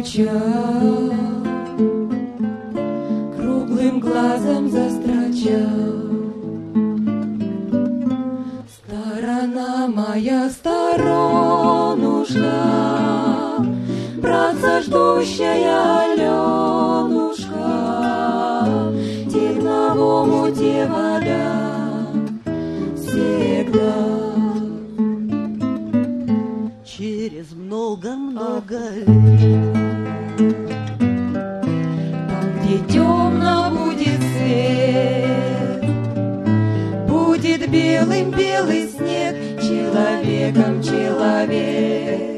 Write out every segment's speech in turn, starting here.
туча круглым глазом застрочал. Сторона моя, сторонушка, братца ждущая Аленушка, терновому те вода всегда. Через много-много лет, там, где темно будет свет, будет белым белый снег, человеком человек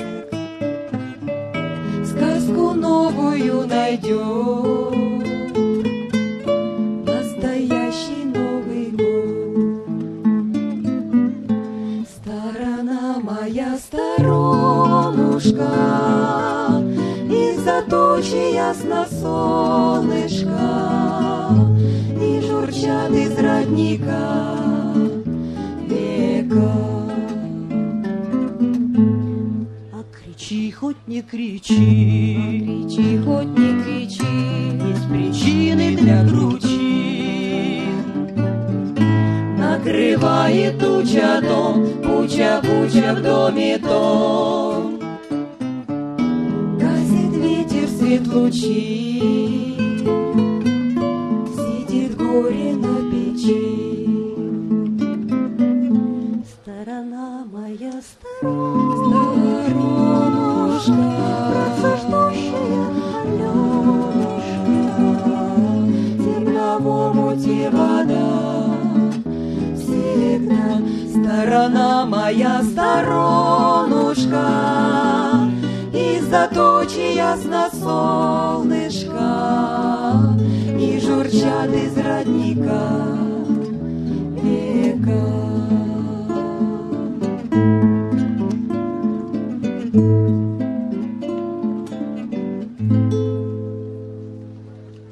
сказку новую найдет, настоящий Новый год. Сторона моя, сторонушка, из-за тучи ясно солнышко, и журчат из родника века. а кричи, хоть не кричи, Кричи, хоть не кричи, есть причины для гручи. накрывает туча дом, куча-куча в доме том. Гасит ветер свет лучи, сидит горе на печи. Сторона моя, Сторонушка, братца ждущая Аленушка, темновому те вода всегда. Сторона моя, сторонушка, из-за тучи ясно солнышко, и журчат из родника века.